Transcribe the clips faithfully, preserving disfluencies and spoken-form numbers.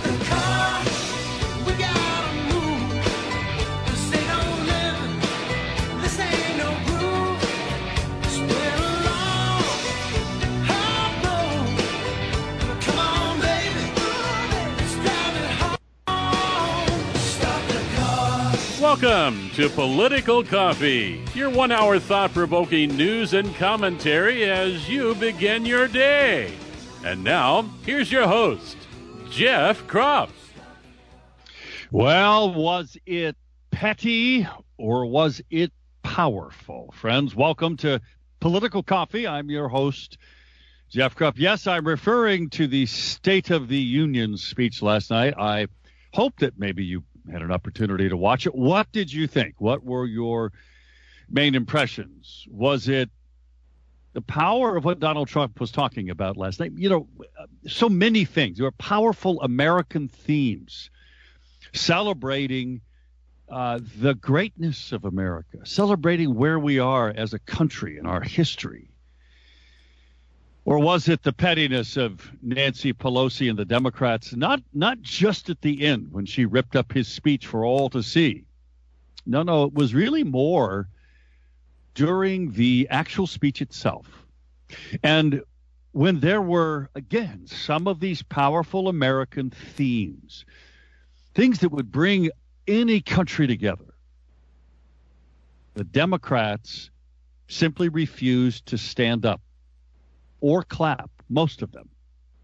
Welcome to Political Coffee, your one-hour thought-provoking news and commentary as you begin your day. And now, here's your host, Jeff Kropf. Well, was it petty or was it powerful? Friends, welcome to Political Coffee. I'm your host, Jeff Kropf. Yes, I'm referring to the State of the Union speech last night. I hope that maybe you had an opportunity to watch it. What did you think? What were your main impressions? Was it the power of what Donald Trump was talking about last night? You know, so many things. There were powerful American themes celebrating uh, the greatness of America, celebrating where we are as a country in our history. Or was it the pettiness of Nancy Pelosi and the Democrats, not not just at the end when she ripped up his speech for all to see? No, no, it was really more during the actual speech itself. And when there were, again, some of these powerful American themes, things that would bring any country together, the Democrats simply refused to stand up or clap, most of them.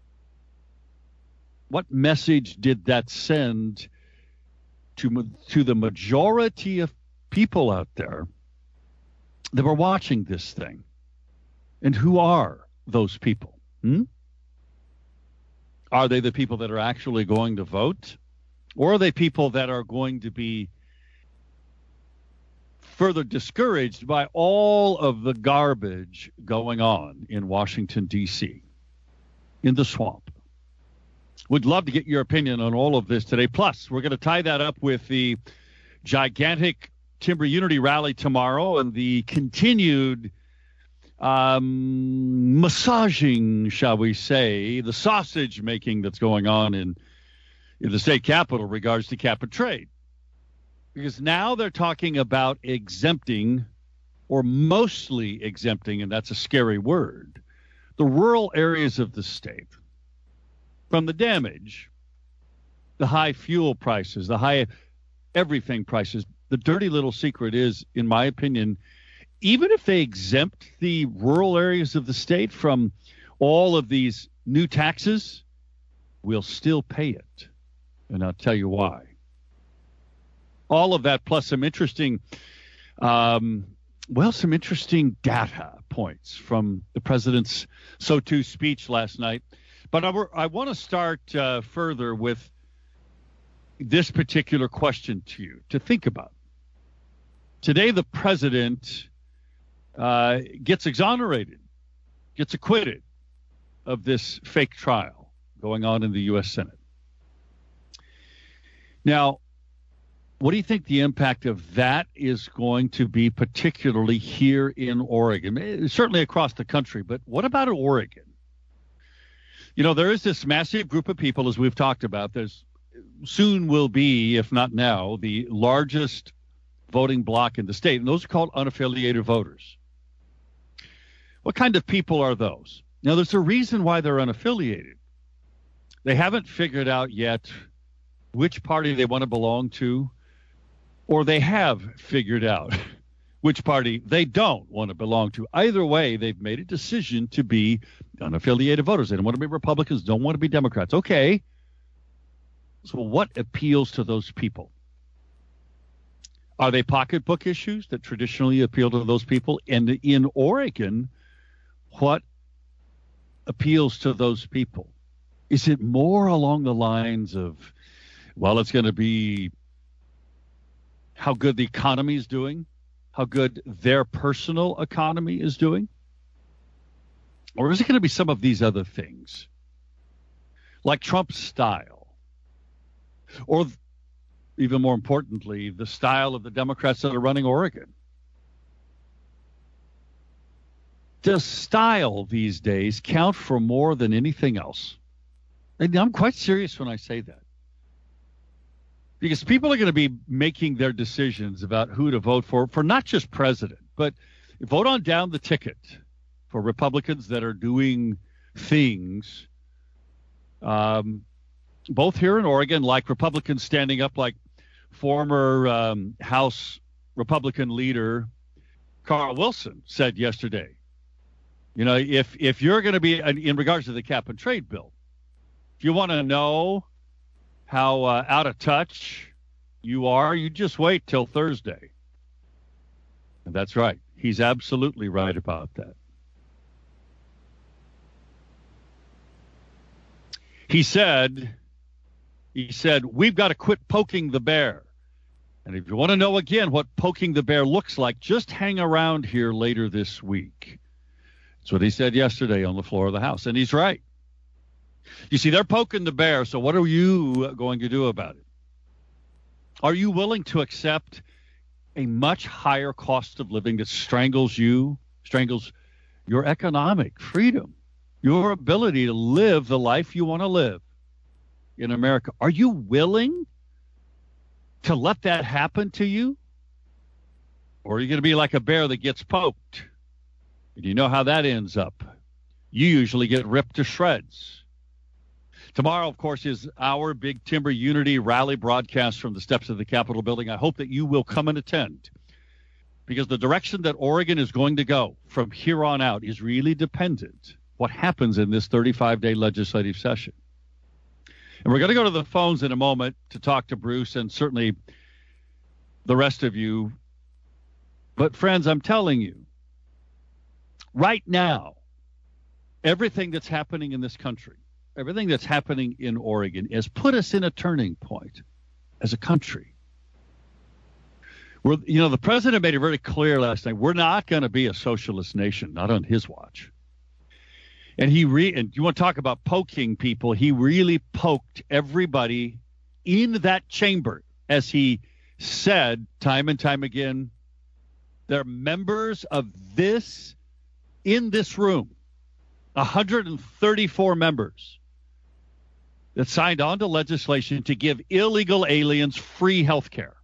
What message did that send to, to the majority of people out there that were watching this thing? And who are those people? Hmm? Are they the people that are actually going to vote? Or are they people that are going to be further discouraged by all of the garbage going on in Washington, D C, in the swamp? Would love to get your opinion on all of this today. Plus, we're going to tie that up with the gigantic Timber Unity rally tomorrow and the continued um, massaging, shall we say, the sausage making that's going on in, in the state capitol regards to cap and trade. Because now they're talking about exempting, or mostly exempting, and that's a scary word, the rural areas of the state from the damage, the high fuel prices, the high everything prices. The dirty little secret is, in my opinion, even if they exempt the rural areas of the state from all of these new taxes, we'll still pay it. And I'll tell you why. All of that, plus some interesting, um, well, some interesting data points from the president's S O two speech last night. But I, I want to start uh, further with this particular question to you to think about. Today, the president uh, gets exonerated, gets acquitted of this fake trial going on in the U S Senate. Now, what do you think the impact of that is going to be, particularly here in Oregon? Certainly across the country, but what about Oregon? You know, there is this massive group of people, as we've talked about. There's soon will be, if not now, the largest voting bloc in the state, and those are called unaffiliated voters. What kind of people are those? Now, there's a reason why they're unaffiliated. They haven't figured out yet which party they want to belong to, or they have figured out which party they don't want to belong to. Either way, they've made a decision to be unaffiliated voters. They don't want to be Republicans, don't want to be Democrats. Okay. So what appeals to those people? Are they pocketbook issues that traditionally appeal to those people? And in Oregon, what appeals to those people? Is it more along the lines of, well, it's going to be how good the economy is doing, how good their personal economy is doing? Or is it going to be some of these other things, like Trump's style, or even more importantly, the style of the Democrats that are running Oregon? Does style these days count for more than anything else? And I'm quite serious when I say that. Because people are going to be making their decisions about who to vote for, for not just president, but vote on down the ticket for Republicans that are doing things, um, both here in Oregon, like Republicans standing up, like former um, House Republican leader Carl Wilson said yesterday. You know, if if you're going to be, in regards to the cap and trade bill, if you want to know how uh, out of touch you are, you just wait till Thursday. And that's right. He's absolutely right about that. He said, he said, we've got to quit poking the bear. And if you want to know again what poking the bear looks like, just hang around here later this week. That's what he said yesterday on the floor of the House. And he's right. You see, they're poking the bear, so what are you going to do about it? Are you willing to accept a much higher cost of living that strangles you, strangles your economic freedom, your ability to live the life you want to live in America? Are you willing to let that happen to you? Or are you going to be like a bear that gets poked? And you know how that ends up. You usually get ripped to shreds. Tomorrow, of course, is our Big Timber Unity Rally broadcast from the steps of the Capitol building. I hope that you will come and attend, because the direction that Oregon is going to go from here on out is really dependent what happens in this thirty-five day legislative session. And we're going to go to the phones in a moment to talk to Bruce and certainly the rest of you. But friends, I'm telling you, right now, everything that's happening in this country, everything that's happening in Oregon has put us in a turning point as a country. We're, you know, the president made it very clear last night, we're not going to be a socialist nation, not on his watch. And he re and you want to talk about poking people, he really poked everybody in that chamber, as he said time and time again. They're members of this, in this room, one hundred thirty-four members that signed on to legislation to give illegal aliens free health care.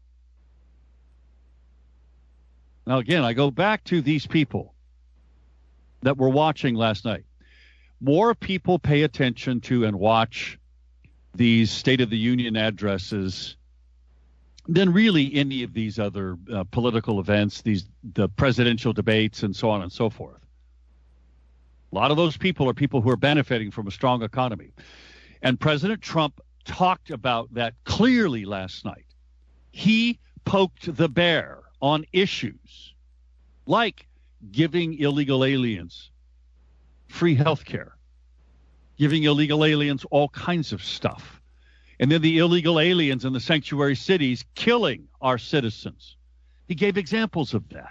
Now, again, I go back to these people that were watching last night. More people pay attention to and watch these State of the Union addresses than really any of these other uh, political events, these the presidential debates and so on and so forth. A lot of those people are people who are benefiting from a strong economy. And President Trump talked about that clearly last night. He poked the bear on issues like giving illegal aliens free health care, giving illegal aliens all kinds of stuff, and then the illegal aliens in the sanctuary cities killing our citizens. He gave examples of that.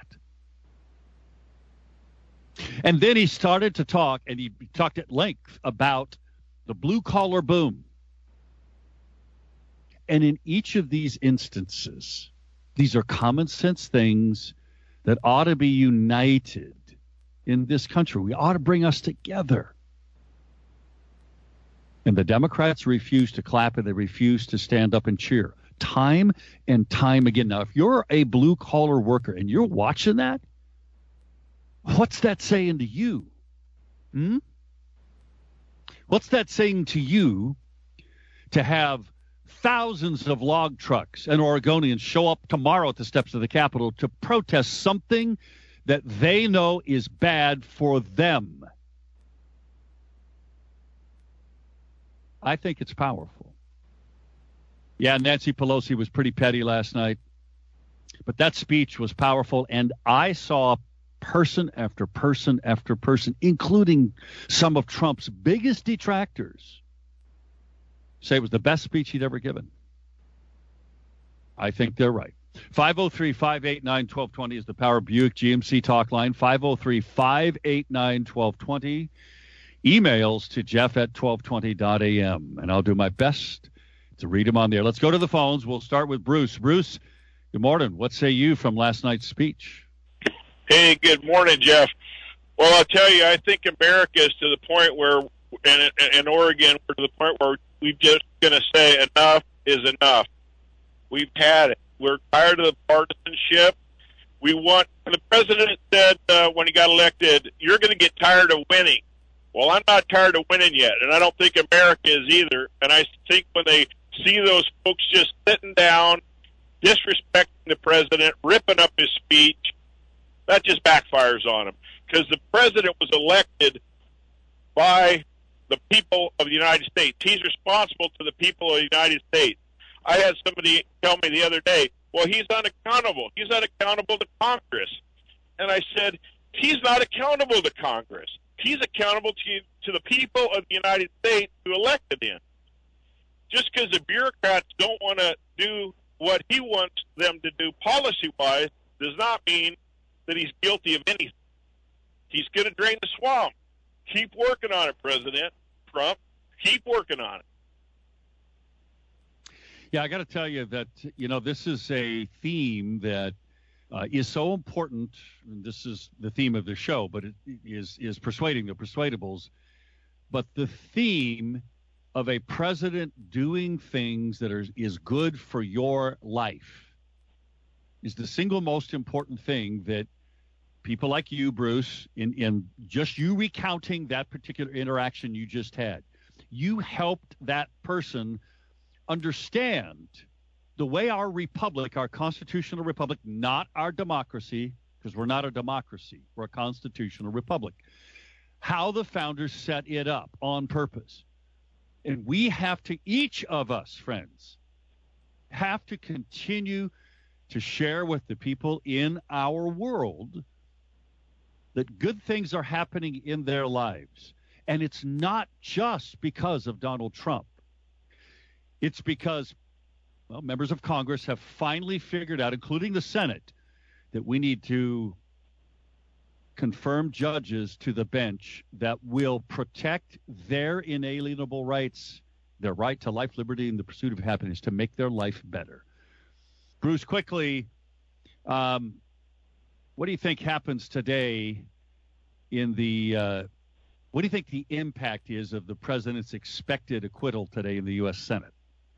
And then he started to talk, and he talked at length about the blue-collar boom. And in each of these instances, these are common sense things that ought to be united in this country. We ought to bring us together. And the Democrats refuse to clap, and they refuse to stand up and cheer time and time again. Now, if you're a blue-collar worker and you're watching that, what's that saying to you? Hmm? What's that saying to you to have thousands of log trucks and Oregonians show up tomorrow at the steps of the Capitol to protest something that they know is bad for them? I think it's powerful. Yeah, Nancy Pelosi was pretty petty last night, but that speech was powerful, and I saw person after person after person, including some of Trump's biggest detractors, say it was the best speech he'd ever given. I think they're right. five oh three, five eight nine, one two two zero is the Power Buick G M C talk line. five oh three, five eight nine, one two two zero. Emails to Jeff at twelve twenty dot a m, and I'll do my best to read them on there. Let's go to the phones. We'll start with Bruce. Bruce, good morning. What say you from last night's speech? Hey, good morning, Jeff. Well, I'll tell you, I think America is to the point where, and in Oregon, we're to the point where we're just going to say enough is enough. We've had it. We're tired of the partisanship. We want, the president said uh, when he got elected, you're going to get tired of winning. Well, I'm not tired of winning yet, and I don't think America is either. And I think when they see those folks just sitting down, disrespecting the president, ripping up his speech, that just backfires on them. Because the president was elected by the people of the United States. He's responsible to the people of the United States. I had somebody tell me the other day, well, he's unaccountable. He's unaccountable to Congress. And I said, he's not accountable to Congress. He's accountable to, to the people of the United States who elected him. Just because the bureaucrats don't want to do what he wants them to do policy-wise does not mean that he's guilty of anything. He's going to drain the swamp. Keep working on it, President Trump. Keep working on it. Yeah, I got to tell you that, you know, this is a theme that uh, is so important. And this is the theme of the show, but it is is persuading the persuadables. But the theme of a president doing things that are is good for your life is the single most important thing that people like you, Bruce, in, in just you recounting that particular interaction you just had, you helped that person understand the way our republic, our constitutional republic, not our democracy, because we're not a democracy, we're a constitutional republic, how the founders set it up on purpose. And we have to, each of us, friends, have to continue to share with the people in our world that good things are happening in their lives. And it's not just because of Donald Trump. It's because, well, members of Congress have finally figured out, including the Senate, that we need to confirm judges to the bench that will protect their inalienable rights, their right to life, liberty, and the pursuit of happiness, to make their life better. Bruce, quickly, um, what do you think happens today in the uh, what do you think the impact is of the president's expected acquittal today in the U S Senate?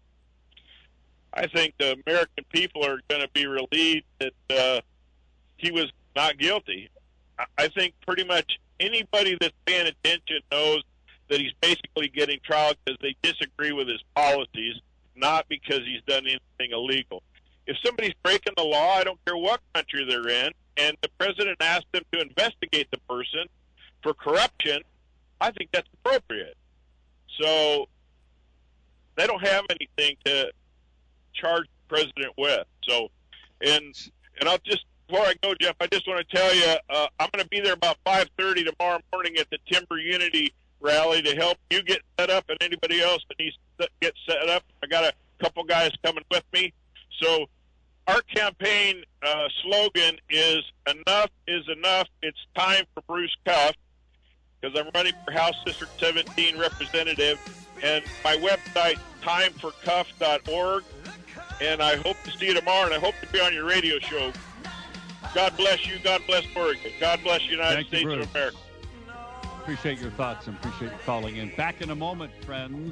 I think the American people are going to be relieved that uh, he was not guilty. I think pretty much anybody that's paying attention knows that he's basically getting trial because they disagree with his policies, not because he's done anything illegal. If somebody's breaking the law, I don't care what country they're in, and the president asked them to investigate the person for corruption, I think that's appropriate. So they don't have anything to charge the president with. So, and and I'll just, before I go, Jeff, I just want to tell you, uh, I'm going to be there about five thirty tomorrow morning at the Timber Unity rally to help you get set up and anybody else that needs to get set up. I got a couple guys coming with me. So our campaign uh, slogan is enough is enough. It's time for Bruce Cuff, because I'm running for House District seventeen representative, and my website, time for cuff dot org. And I hope to see you tomorrow, and I hope to be on your radio show. God bless you. God bless Oregon. God bless the United Thank States you, of America. Appreciate your thoughts and appreciate you calling in. Back in a moment, friends.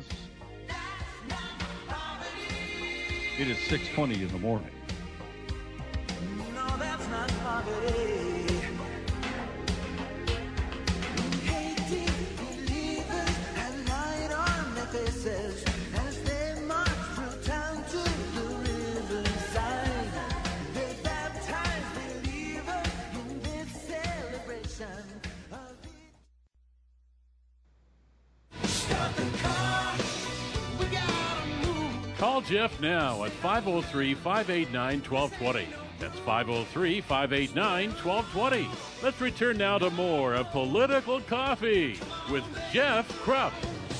It is six twenty in the morning. No, that's not poverty. Hating believers have light on their faces as they march through town to the riverside. They baptize believers in this celebration of the... Stop the car. We gotta move. Call Jeff now at five oh three, five eight nine, one two two zero. That's five oh three, five eight nine, one two two zero. Let's return now to more of Political Coffee with Jeff Krupp.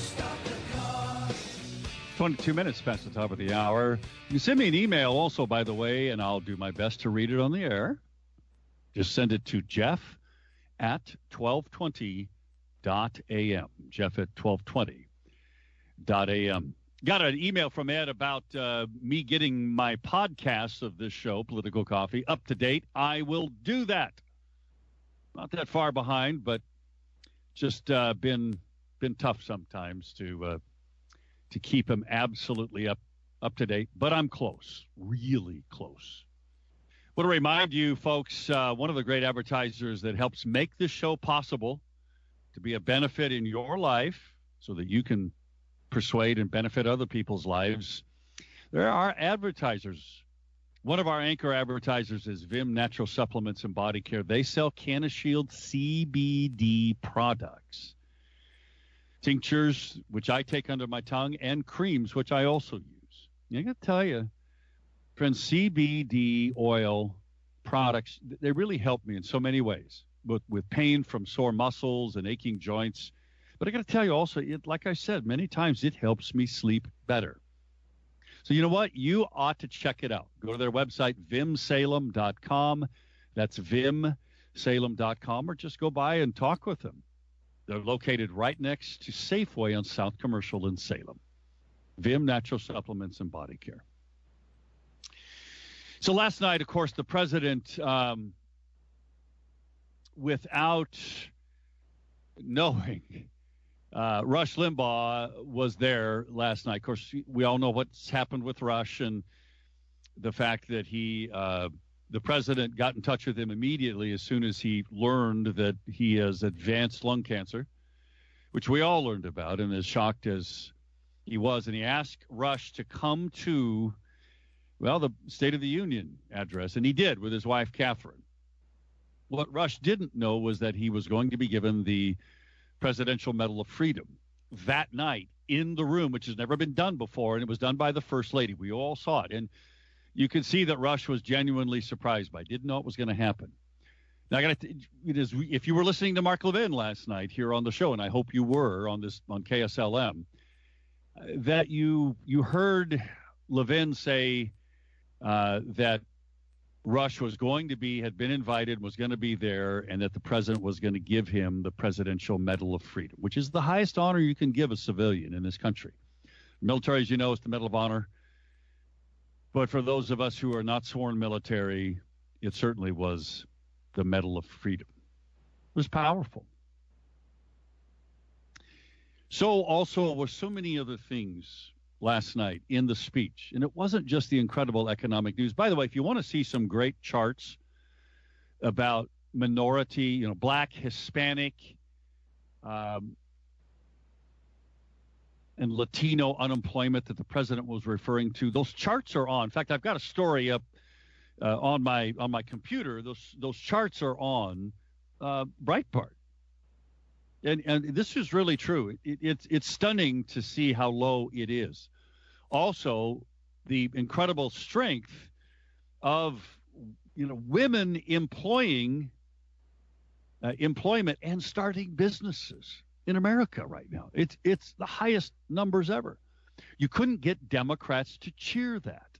twenty-two minutes past the top of the hour. You can send me an email also, by the way, and I'll do my best to read it on the air. Just send it to Jeff at twelve twenty dot a m. Jeff at twelve twenty dot a m. Got an email from Ed about uh, me getting my podcasts of this show, Political Coffee, up to date. I will do that. Not that far behind, but just uh, been been tough sometimes to uh, to keep them absolutely up up to date, but I'm close, really close. I want to remind you, folks, uh, one of the great advertisers that helps make this show possible to be a benefit in your life so that you can persuade and benefit other people's lives. There are advertisers. One of our anchor advertisers is Vim Natural Supplements and Body Care. They sell CannaShield C B D products, tinctures, which I take under my tongue, and creams, which I also use. I got to tell you, friends, C B D oil products, they really help me in so many ways, with, with pain from sore muscles and aching joints. But I got to tell you also, it, like I said, many times it helps me sleep better. So you know what? You ought to check it out. Go to their website, vim salem dot com. That's vim salem dot com, or just go by and talk with them. They're located right next to Safeway on South Commercial in Salem. Vim Natural Supplements and Body Care. So last night, of course, the president, um, without knowing, Uh, Rush Limbaugh was there last night. Of course, we all know what's happened with Rush and the fact that he, uh, the president got in touch with him immediately as soon as he learned that he has advanced lung cancer, which we all learned about, and as shocked as he was. And he asked Rush to come to, well, the State of the Union address, and he did with his wife, Catherine. What Rush didn't know was that he was going to be given the Presidential Medal of Freedom that night in the room, which has never been done before, and it was done by the First Lady. We all saw it, and you could see that Rush was genuinely surprised by it. Didn't know it was going to happen. Now, I got to, it is, if you were listening to Mark Levin last night here on the show, and I hope you were on this on K S L M, uh, that you you heard Levin say uh, that Rush was going to be, had been invited, was going to be there, and that the president was going to give him the Presidential Medal of Freedom, which is the highest honor you can give a civilian in this country. Military, as you know, is the Medal of Honor. But for those of us who are not sworn military, it certainly was the Medal of Freedom. It was powerful. So also were so many other things last night in the speech. And it wasn't just the incredible economic news. By the way, if you want to see some great charts about minority, you know, black, Hispanic, um, and Latino unemployment that the president was referring to, those charts are on. In fact, I've got a story up uh, on my on my computer. Those those charts are on uh, Breitbart. And, and this is really true. It, it's it's stunning to see how low it is. Also, the incredible strength of you know women employing uh, employment and starting businesses in America right now. It's it's the highest numbers ever. You couldn't get Democrats to cheer that.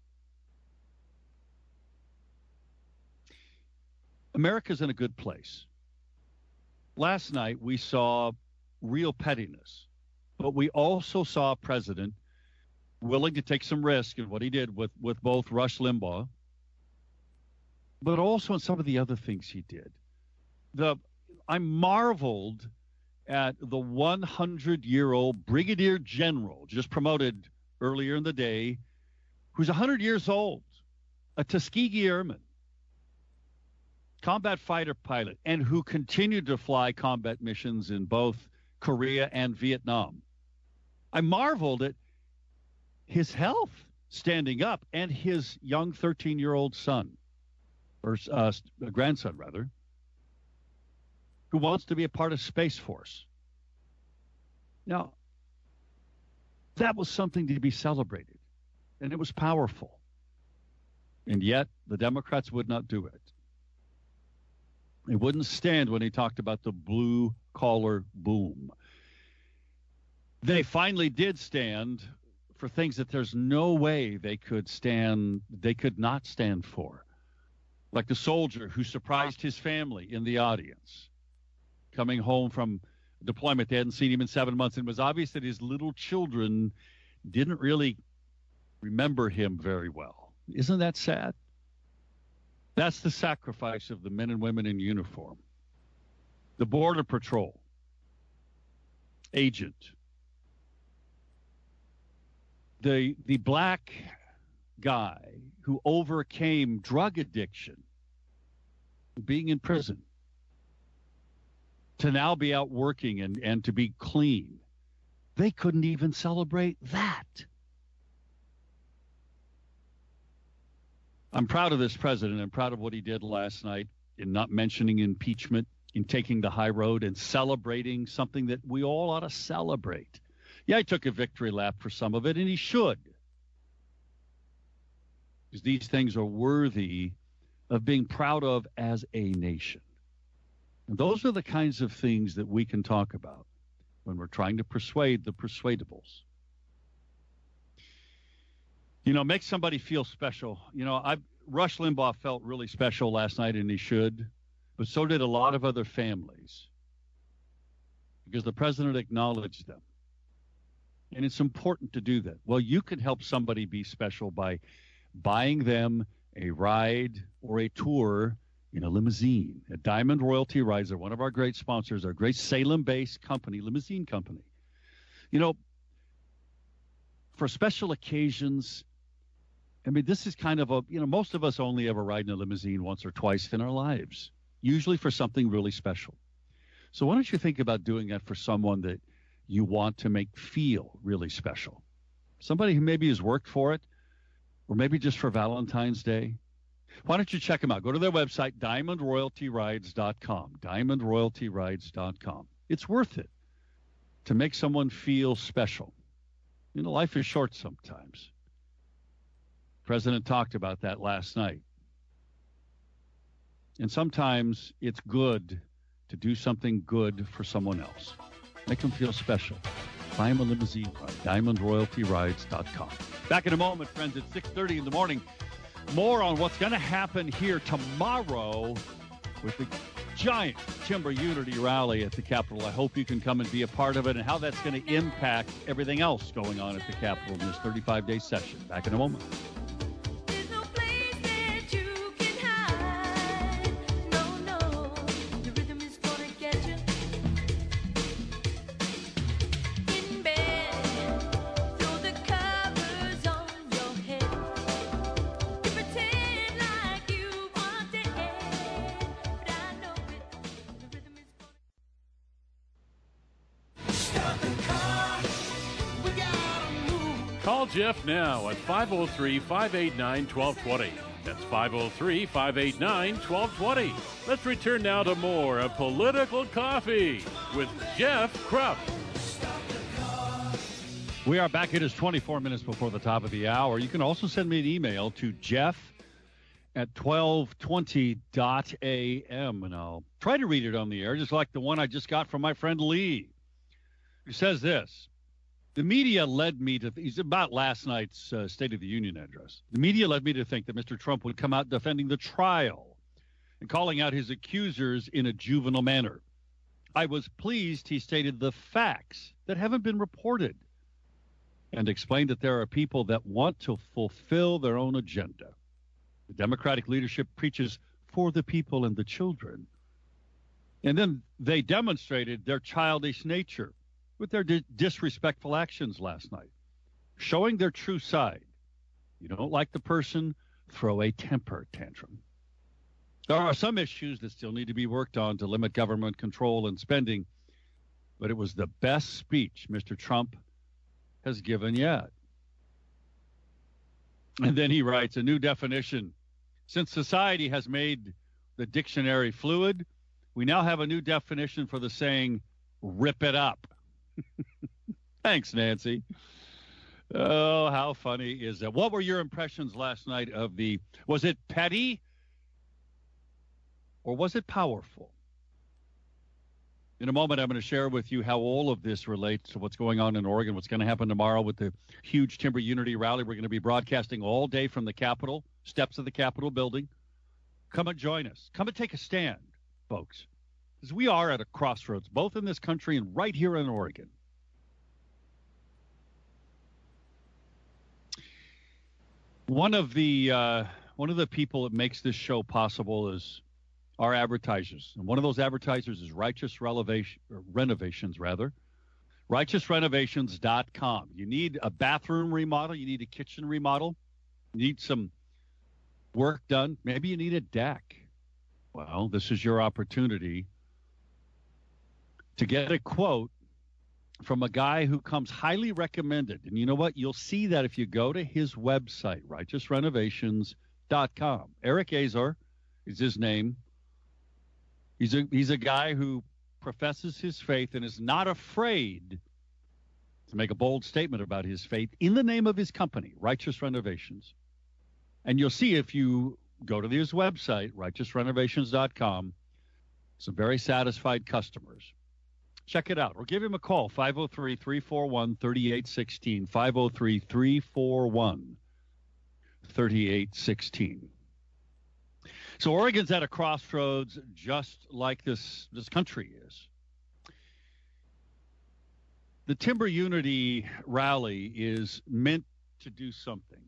America's in a good place. Last night, we saw real pettiness, but we also saw a president willing to take some risk in what he did with, with both Rush Limbaugh, but also in some of the other things he did. The I marveled at the hundred-year-old brigadier general just promoted earlier in the day, who's one hundred years old, a Tuskegee Airman, combat fighter pilot, and who continued to fly combat missions in both Korea and Vietnam. I marveled at his health standing up, and his young thirteen-year-old son, or uh, grandson rather, who wants to be a part of Space Force. Now, that was something to be celebrated, and it was powerful. And yet, the Democrats would not do it. They wouldn't stand when he talked about the blue-collar boom. They finally did stand for things that there's no way they could stand, they could not stand for. Like the soldier who surprised his family in the audience, coming home from deployment. They hadn't seen him in seven months, and it was obvious that his little children didn't really remember him very well. Isn't that sad? That's the sacrifice of the men and women in uniform. The Border Patrol agent the the black guy who overcame drug addiction, being in prison, to now be out working and, and to be clean. They couldn't even celebrate that. I'm proud of this president. I'm proud of what he did last night in not mentioning impeachment, in taking the high road and celebrating something that we all ought to celebrate. Yeah, he took a victory lap for some of it, and he should. Because these things are worthy of being proud of as a nation. And those are the kinds of things that we can talk about when we're trying to persuade the persuadables. You know, make somebody feel special. You know, I Rush Limbaugh felt really special last night, and he should, but so did a lot of other families, because the president acknowledged them. And it's important to do that. Well, you can help somebody be special by buying them a ride or a tour in a limousine. At Diamond Royalty Rides, they're one of our great sponsors, our great Salem-based company, limousine company. You know, for special occasions, I mean, this is kind of a, you know, most of us only ever ride in a limousine once or twice in our lives, usually for something really special. So why don't you think about doing that for someone that you want to make feel really special? Somebody who maybe has worked for it, or maybe just for Valentine's Day. Why don't you check them out? Go to their website, diamond royalty rides dot com, diamond royalty rides dot com. It's worth it to make someone feel special. You know, life is short sometimes. The president talked about that last night. And sometimes it's good to do something good for someone else. Make them feel special. Buy them a limousine ride, diamond royalty rides dot com. Back in a moment, friends, at six thirty in the morning. More on what's going to happen here tomorrow with the giant Timber Unity rally at the Capitol. I hope you can come and be a part of it, and how that's going to impact everything else going on at the Capitol in this thirty-five day session. Back in a moment. There's no place that you can hide. No, no, the rhythm is gonna get you. In bed, throw the covers on your head. You pretend like you want it, but I know it. The rhythm is gonna. Stop the car. We gotta move. Call Jeff now at five oh three, five eight nine, one two two zero. That's five oh three, five eight nine, one two two zero. Let's return now to more of Political Coffee with Jeff Krupp. We are back. It is twenty-four minutes before the top of the hour. You can also send me an email to Jeff at twelve twenty dot a m, and I'll try to read it on the air, just like the one I just got from my friend Lee, who says this. The media led me to, he's about last night's uh, State of the Union address. The media led me to think that Mister Trump would come out defending the trial and calling out his accusers in a juvenile manner. I was pleased he stated the facts that haven't been reported and explained that there are people that want to fulfill their own agenda. The Democratic leadership preaches for the people and the children. And then they demonstrated their childish nature with their di- disrespectful actions last night, showing their true side. You don't like the person, throw a temper tantrum. There are some issues that still need to be worked on to limit government control and spending, but it was the best speech Mister Trump has given yet. And then he writes a new definition. Since society has made the dictionary fluid, we now have a new definition for the saying, rip it up. Thanks, Nancy. Oh, how funny is that? What were your impressions last night of the, was it petty or was it powerful? In a moment, I'm going to share with you how all of this relates to what's going on in Oregon, what's going to happen tomorrow with the huge Timber Unity rally. We're going to be broadcasting all day from the Capitol, steps of the Capitol building. Come and join us. Come and take a stand, folks. Because we are at a crossroads, both in this country and right here in Oregon. One of the uh, one of the people that makes this show possible is our advertisers, and one of those advertisers is Righteous Relevation, or Renovations, rather. righteous renovations dot com. You need a bathroom remodel. You need a kitchen remodel. You need some work done. Maybe you need a deck. Well, this is your opportunity to get a quote from a guy who comes highly recommended. And you know what? You'll see that if you go to his website, righteous renovations dot com. Eric Azar is his name. He's a, he's a guy who professes his faith and is not afraid to make a bold statement about his faith in the name of his company, Righteous Renovations. And you'll see if you go to his website, righteous renovations dot com, some very satisfied customers. Check it out or give him a call, five oh three, three four one, three eight one six, five oh three, three four one, three eight one six. So Oregon's at a crossroads just like this, this country is. The Timber Unity rally is meant to do something.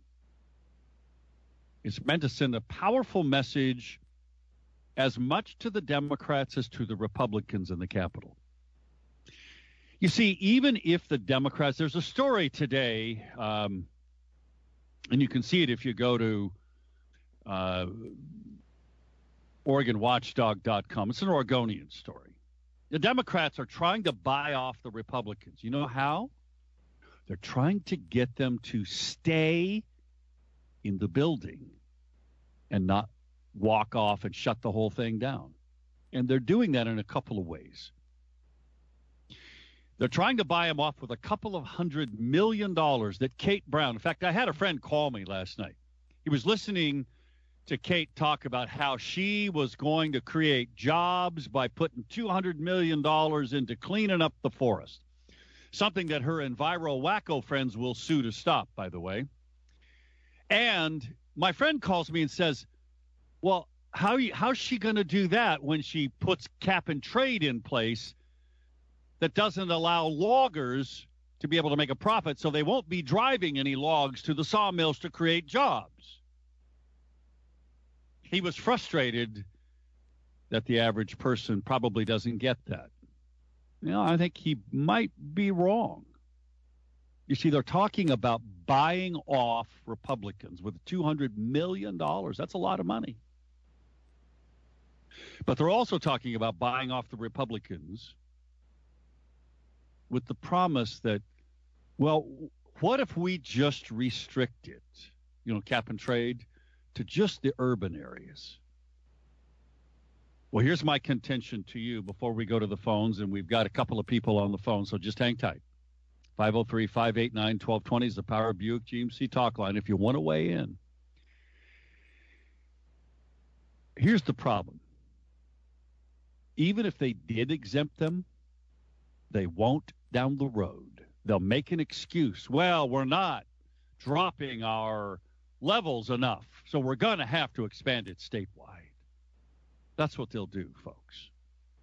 It's meant to send a powerful message as much to the Democrats as to the Republicans in the Capitol. You see, even if the Democrats, there's a story today, um, and you can see it if you go to uh, Oregon Watchdog dot com. It's an Oregonian story. The Democrats are trying to buy off the Republicans. You know how? They're trying to get them to stay in the building and not walk off and shut the whole thing down. And they're doing that in a couple of ways. They're trying to buy him off with a couple of hundred million dollars that Kate Brown, in fact, I had a friend call me last night. He was listening to Kate talk about how she was going to create jobs by putting two hundred million dollars into cleaning up the forest, something that her Enviro Wacko friends will sue to stop, by the way. And my friend calls me and says, well, how how's she going to do that when she puts cap and trade in place that doesn't allow loggers to be able to make a profit, so they won't be driving any logs to the sawmills to create jobs? He was frustrated that the average person probably doesn't get that. You know, I think he might be wrong. You see, they're talking about buying off Republicans with two hundred million dollars. That's a lot of money. But they're also talking about buying off the Republicans with the promise that, well, what if we just restrict it, you know, cap and trade, to just the urban areas? Well, here's my contention to you before we go to the phones, and we've got a couple of people on the phone, so just hang tight. five oh three, five eight nine, one two two zero is the Power Buick G M C talk line if you want to weigh in. Here's the problem. Even if they did exempt them, they won't down the road. They'll make an excuse. Well, we're not dropping our levels enough, so we're going to have to expand it statewide. That's what they'll do, folks.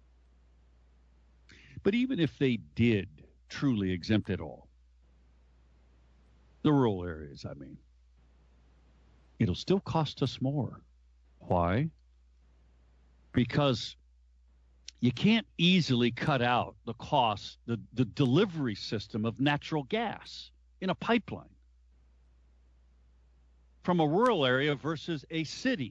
But even if they did truly exempt it all, the rural areas, I mean, it'll still cost us more. Why? Because you can't easily cut out the cost, the, the delivery system of natural gas in a pipeline from a rural area versus a city.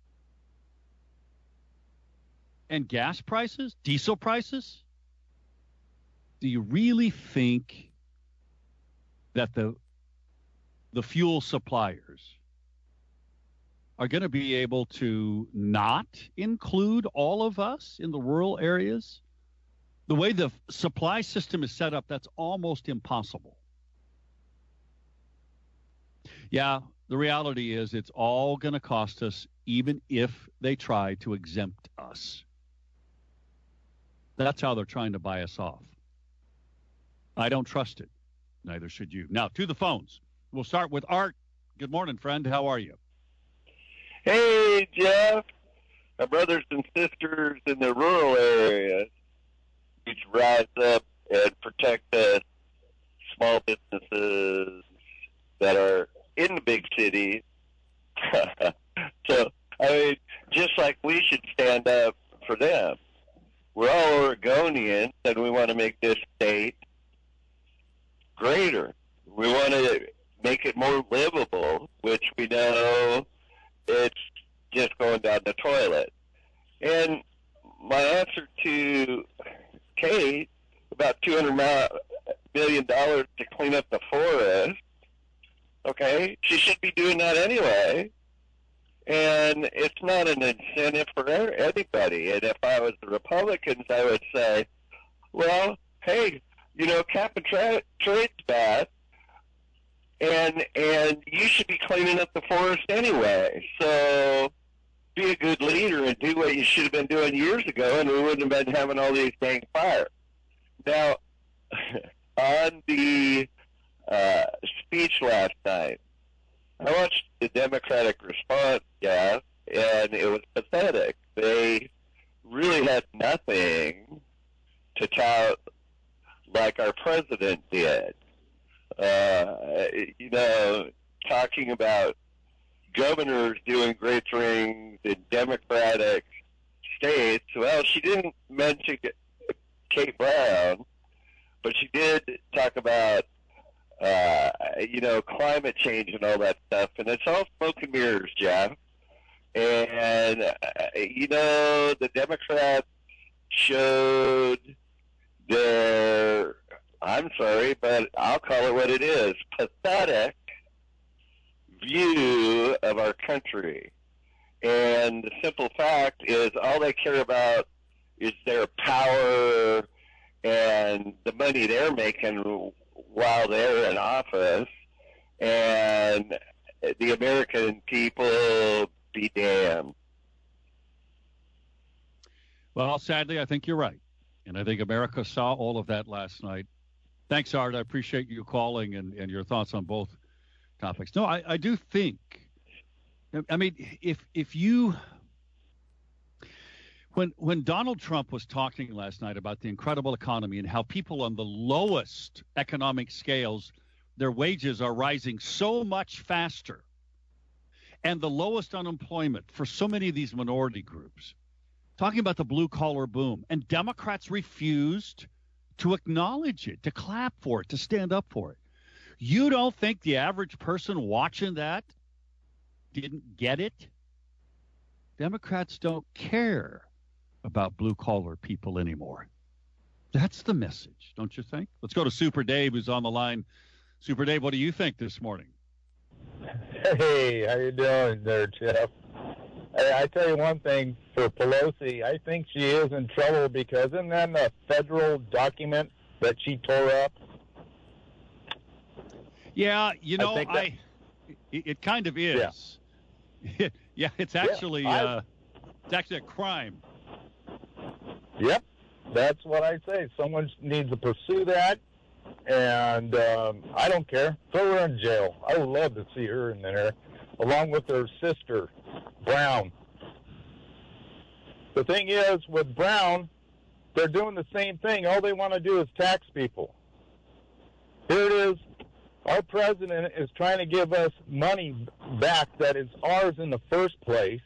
And gas prices, diesel prices, do you really think that the the fuel suppliers are going to be able to not include all of us in the rural areas? The way the supply system is set up, that's almost impossible. Yeah, the reality is it's all going to cost us, even if they try to exempt us. That's how they're trying to buy us off. I don't trust it. Neither should you. Now, to the phones. We'll start with Art. Good morning, friend. How are you? Hey, Jeff. My brothers and sisters in the rural areas need to rise up and protect the small businesses that are in the big cities. So, I mean, just like we should stand up for them. We're all Oregonians, and we want to make this state make it more livable, which we know it's just going down the toilet. And my answer to Kate, about two hundred million dollars to clean up the forest, okay, she should be doing that anyway. And it's not an incentive for anybody. And if I was the Republicans, I would say, well, hey, you know, cap and tra- trade's bad, and and you should be cleaning up the forest anyway. So be a good leader and do what you should have been doing years ago, and we wouldn't have been having all these dang fires. Now, on the uh, speech last night, I watched the Democratic response, yeah, and it was pathetic. They really had nothing to tout like our president did. Uh, you know, talking about governors doing great things in Democratic states. Well, she didn't mention Kate Brown, but she did talk about, uh, you know, climate change and all that stuff. And it's all smoke and mirrors, Jeff. And, uh, you know, the Democrats showed their, I'm sorry, but I'll call it what it is, pathetic view of our country. And the simple fact is all they care about is their power and the money they're making while they're in office, and the American people be damned. Well, sadly, I think you're right. And I think America saw all of that last night. Thanks, Art. I appreciate you calling and, and your thoughts on both topics. No, I, I do think, I mean, if if you, when when Donald Trump was talking last night about the incredible economy and how people on the lowest economic scales, their wages are rising so much faster, and the lowest unemployment for so many of these minority groups, talking about the blue-collar boom, and Democrats refused to acknowledge it, to clap for it, to stand up for it. You don't think the average person watching that didn't get it? Democrats don't care about blue-collar people anymore. That's the message, don't you think? Let's go to Super Dave, who's on the line. Super Dave, what do you think this morning? Hey, how you doing there, Jeff? Hey, I tell you one thing, for Pelosi, I think she is in trouble because isn't that a federal document that she tore up? Yeah, you know, I, I that, it, it kind of is. Yeah, yeah it's actually yeah, I, uh, it's actually a crime. Yep, that's what I say. Someone needs to pursue that, and um, I don't care. Throw her in jail. I would love to see her in there, along with her sister, Brown. The thing is, with Brown, they're doing the same thing. All they want to do is tax people. Here it is. Our president is trying to give us money back that is ours in the first place.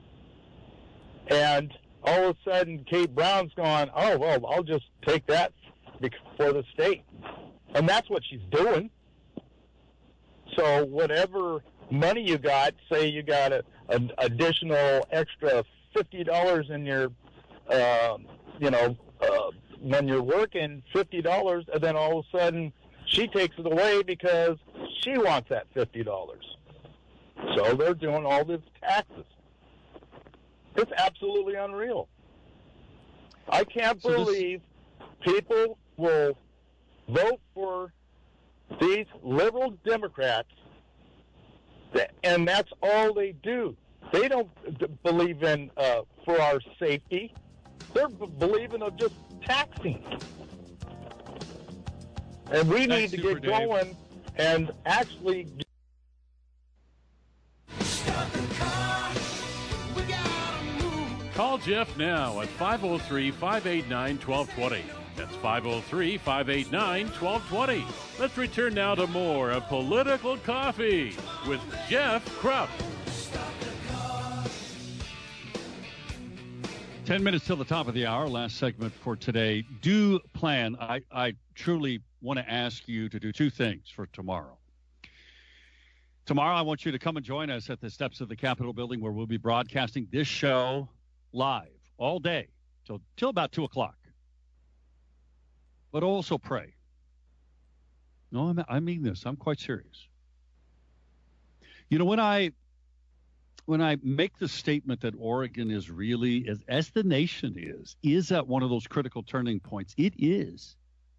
And all of a sudden, Kate Brown's gone, oh, well, I'll just take that for the state. And that's what she's doing. So whatever money you got, say you got a, an additional extra fifty dollars in your, uh, you know, uh, when you're working, fifty dollars, and then all of a sudden she takes it away because she wants that fifty dollars. So they're doing all these taxes. It's absolutely unreal. I can't So this- believe people will vote for these liberal Democrats, and that's all they do. They don't d- believe in uh, for our safety. They're b- believing of just taxing. And we Thanks, need to Super get Dave. going and actually. Call Jeff now at five oh three, five eight nine, one two two zero. That's five oh three, five eight nine, one two two zero. Let's return now to more of Political Coffee with Jeff Krupp. Ten minutes till the top of the hour, last segment for today. Do plan. I, I truly want to ask you to do two things for tomorrow. Tomorrow, I want you to come and join us at the steps of the Capitol building where we'll be broadcasting this show live all day till, till about two o'clock. But also pray. No, I'm, I mean this. I'm quite serious. You know, when I when I make the statement that Oregon is really, as, as the nation is, is at one of those critical turning points, it is.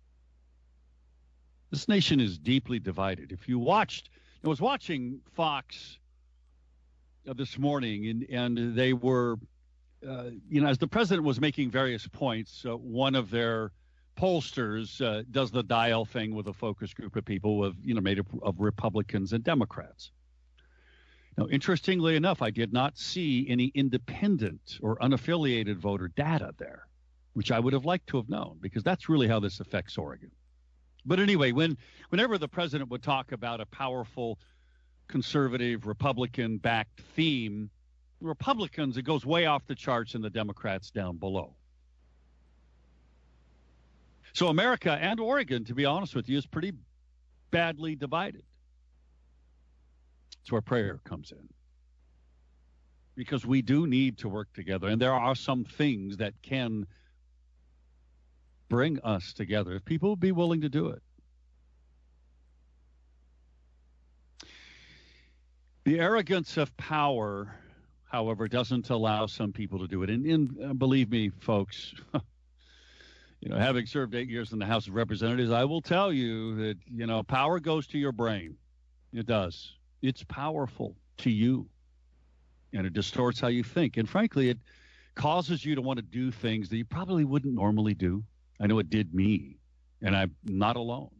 This nation is deeply divided. If you watched, I was watching Fox uh, this morning, and, and they were, uh, you know, as the president was making various points, uh, one of their pollsters uh, does the dial thing with a focus group of people with, you know, made up of Republicans and Democrats. Now, interestingly enough, I did not see any independent or unaffiliated voter data there, which I would have liked to have known, because that's really how this affects Oregon. But anyway, when whenever the president would talk about a powerful conservative Republican-backed theme, Republicans, it goes way off the charts, and the Democrats down below. So America and Oregon, to be honest with you, is pretty badly divided. That's where prayer comes in. Because we do need to work together, and there are some things that can bring us together if people would be willing to do it. The arrogance of power, however, doesn't allow some people to do it. And, and uh, believe me, folks, you know, having served eight years in the House of Representatives, I will tell you that, you know, power goes to your brain. It does. It's powerful to you, and it distorts how you think. And frankly, it causes you to want to do things that you probably wouldn't normally do. I know it did me, and I'm not alone.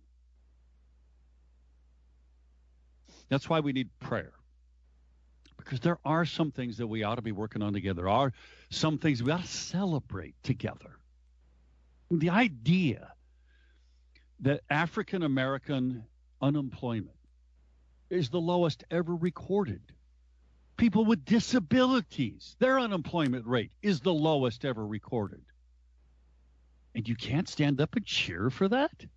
That's why we need prayer, because there are some things that we ought to be working on together. There are some things we ought to celebrate together. The idea that African American unemployment is the lowest ever recorded. People with disabilities, their unemployment rate is the lowest ever recorded. And you can't stand up and cheer for that?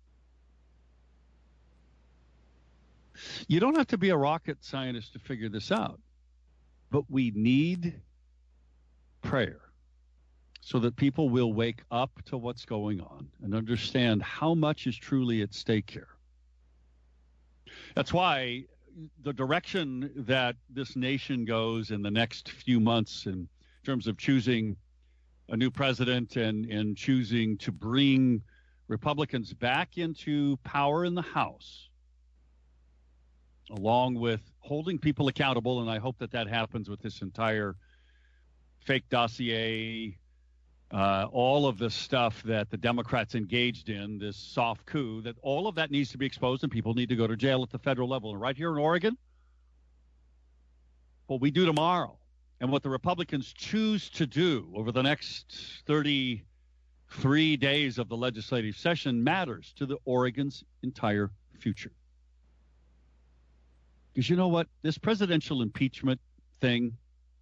You don't have to be a rocket scientist to figure this out. But we need prayer so that people will wake up to what's going on and understand how much is truly at stake here. That's why the direction that this nation goes in the next few months in terms of choosing a new president and, and choosing to bring Republicans back into power in the House, along with holding people accountable, and I hope that that happens with this entire fake dossier, uh, all of the stuff that the Democrats engaged in, this soft coup, that all of that needs to be exposed and people need to go to jail at the federal level. And right here in Oregon, what we do tomorrow and what the Republicans choose to do over the next thirty-three days of the legislative session matters to the Oregon's entire future. Because you know what? This presidential impeachment thing,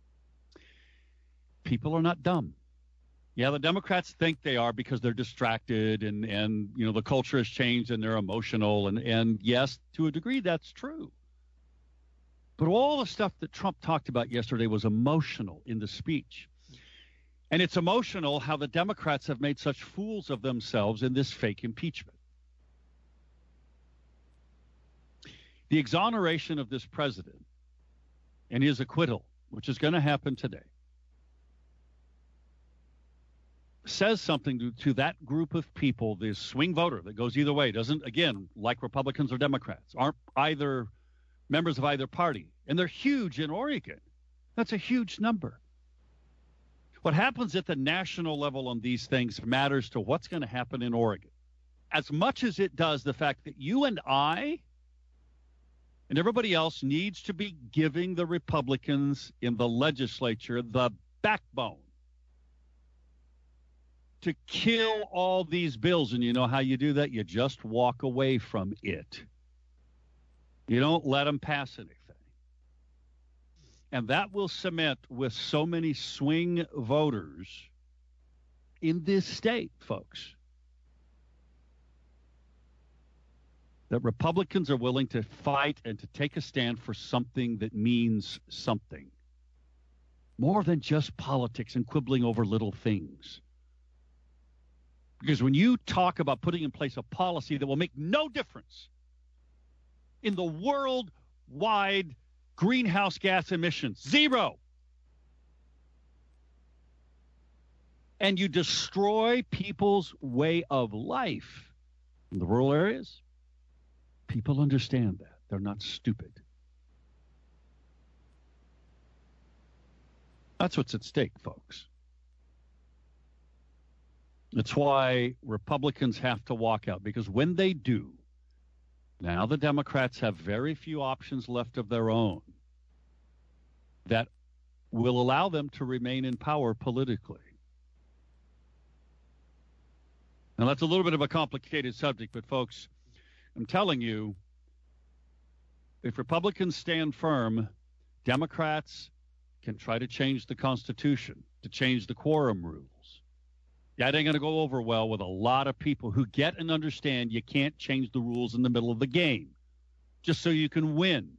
people are not dumb. Yeah, the Democrats think they are because they're distracted and, and you know, the culture has changed and they're emotional. And, and yes, to a degree, that's true. But all the stuff that Trump talked about yesterday was emotional in the speech. And it's emotional how the Democrats have made such fools of themselves in this fake impeachment. The exoneration of this president and his acquittal, which is going to happen today, says something to, to that group of people, this swing voter that goes either way, doesn't, again, like Republicans or Democrats, aren't either members of either party. And they're huge in Oregon. That's a huge number. What happens at the national level on these things matters to what's going to happen in Oregon. As much as it does the fact that you and I and everybody else needs to be giving the Republicans in the legislature the backbone to kill all these bills. And you know how you do that? You just walk away from it. You don't let them pass anything. And that will cement with so many swing voters in this state, folks, that Republicans are willing to fight and to take a stand for something that means something. More than just politics and quibbling over little things. Because when you talk about putting in place a policy that will make no difference in the worldwide greenhouse gas emissions, zero, and you destroy people's way of life in the rural areas, people understand that. They're not stupid. That's what's at stake, folks. That's why Republicans have to walk out, because when they do, now the Democrats have very few options left of their own that will allow them to remain in power politically. Now, that's a little bit of a complicated subject, but folks, I'm telling you, if Republicans stand firm, Democrats can try to change the Constitution, to change the quorum rules. That ain't going to go over well with a lot of people who get and understand you can't change the rules in the middle of the game just so you can win.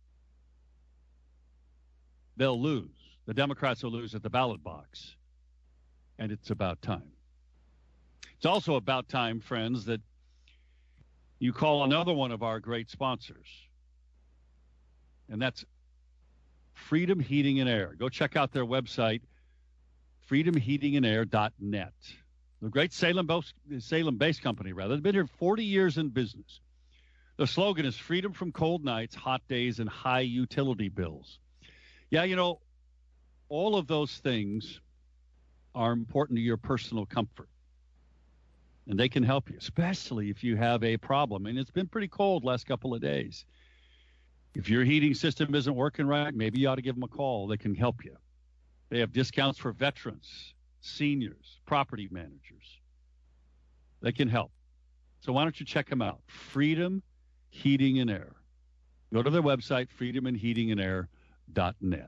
They'll lose. The Democrats will lose at the ballot box. And it's about time. It's also about time, friends, that you call another one of our great sponsors. And that's Freedom Heating and Air. Go check out their website, freedom heating and air dot net. The great Salem-based Salem-based company, rather. They've been here forty years in business. The slogan is freedom from cold nights, hot days, and high utility bills. Yeah, you know, all of those things are important to your personal comfort. And they can help you, especially if you have a problem. And it's been pretty cold last couple of days. If your heating system isn't working right, maybe you ought to give them a call. They can help you. They have discounts for veterans, seniors, property managers. They can help. So why don't you check them out? Freedom Heating and Air. Go to their website, freedom and heating and air dot net.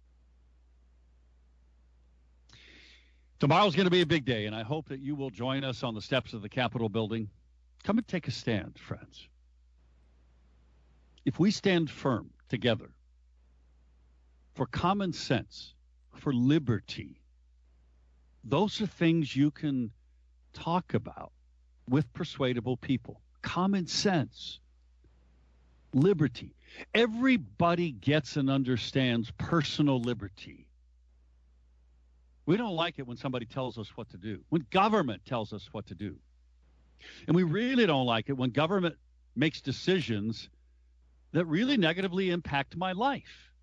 Tomorrow's going to be a big day, and I hope that you will join us on the steps of the Capitol building. Come and take a stand, friends. If we stand firm together for common sense, for liberty, those are things you can talk about with persuadable people. Common sense, liberty. Everybody gets and understands personal liberty. We don't like it when somebody tells us what to do, when government tells us what to do. And we really don't like it when government makes decisions that really negatively impact my life.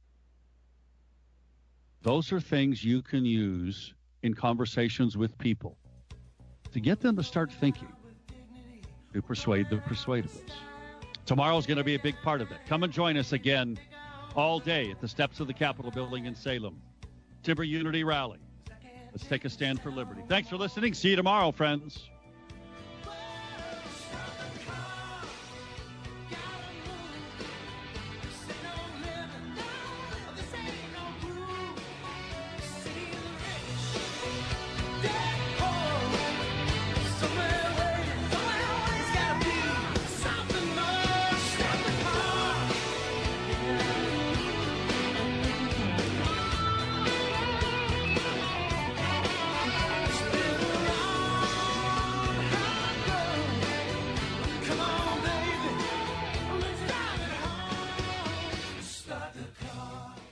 Those are things you can use in conversations with people to get them to start thinking, to persuade the persuadables. Tomorrow's going to be a big part of it. Come and join us again all day at the steps of the Capitol building in Salem. Timber Unity Rally. Let's take a stand for liberty. Thanks for listening. See you tomorrow, friends. Start the car.